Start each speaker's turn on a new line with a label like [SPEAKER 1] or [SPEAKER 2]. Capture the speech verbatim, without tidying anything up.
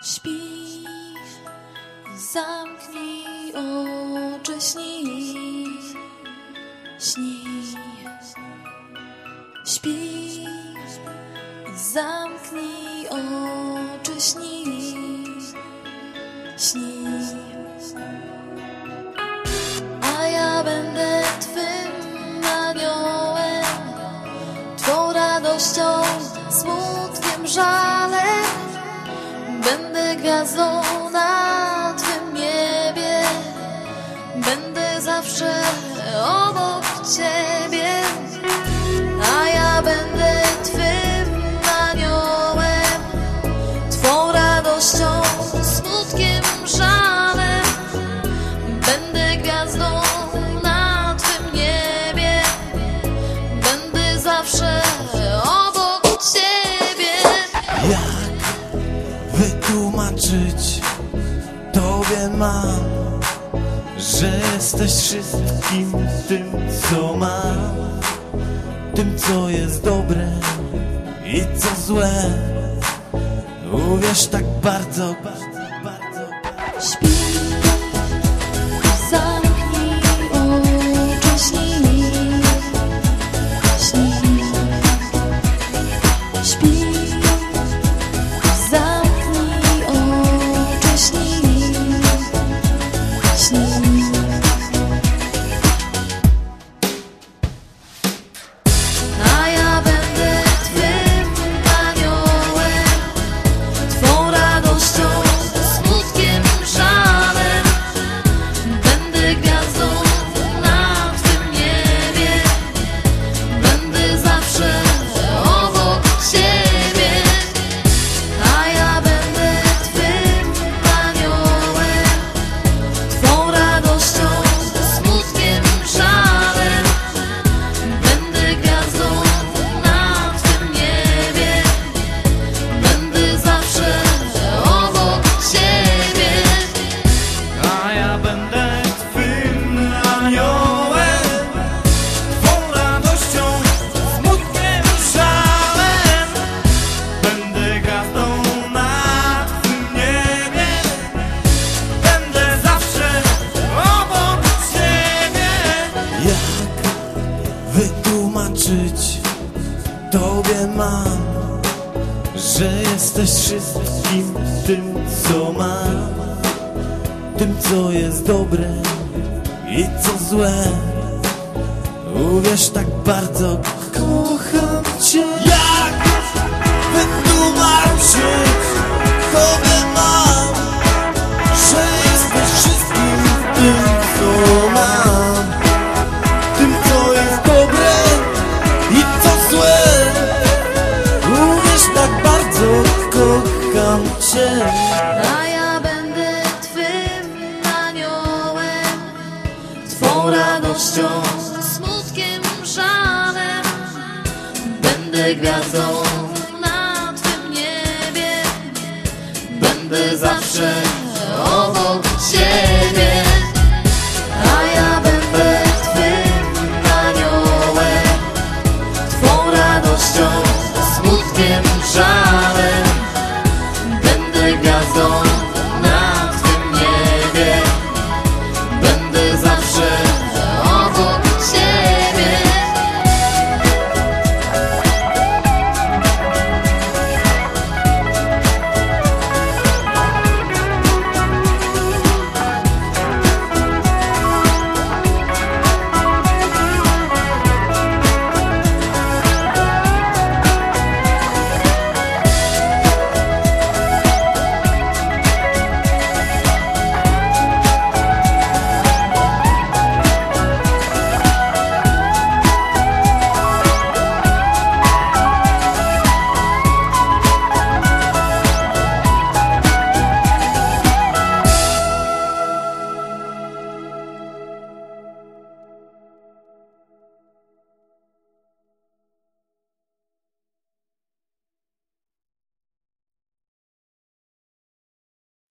[SPEAKER 1] Śpi, zamknij oczy, śni, śni. Śpi, zamknij oczy, śni, śni. A ja będę twym aniołem, twą radością, smutkiem, żalem. Będę gwiazdą na twym niebie, będę zawsze obok ciebie. A ja będę twym aniołem, twą radością, smutkiem, żalem. Będę gwiazdą na twym niebie, będę zawsze obok ciebie.
[SPEAKER 2] Jak wytłumaczyć tobie mam, że jesteś wszystkim tym, co mam, tym, co jest dobre i co złe. Uwierz tak bardzo, bardzo, bardzo.
[SPEAKER 1] Śpi, zamknij oczy, śni, śni. Śpi, zamknij oczy, śni, śni. A ja będę twym aniołem, twą radością, smutkiem, żalem. Będę gwiazdą na twym niebie, będę zawsze obok ciebie. A ja będę twym aniołem, twą radością, smutkiem, żalem. Będę gwiazdą na twym niebie, będę zawsze obok ciebie.
[SPEAKER 2] A ja będę twym aniołem, twą radością, smutkiem, żalem. Będę gwiazdą na twym niebie, będę zawsze obok ciebie. Jak wytłumaczyć tobie mam, że jesteś wszystkim tym, co mam, tym, co jest dobre i co złe. Uwierz tak bardzo, kocham cię. Jak wytłumaczyć tobie mam, że jesteś wszystkim tym, co mam, tym, co jest dobre i co złe. Uwierz tak bardzo, kocham cię.
[SPEAKER 1] A ja będę twym aniołem, twą radością, smutkiem, żalem. Będę gwiazdą na twym niebie, będę zawsze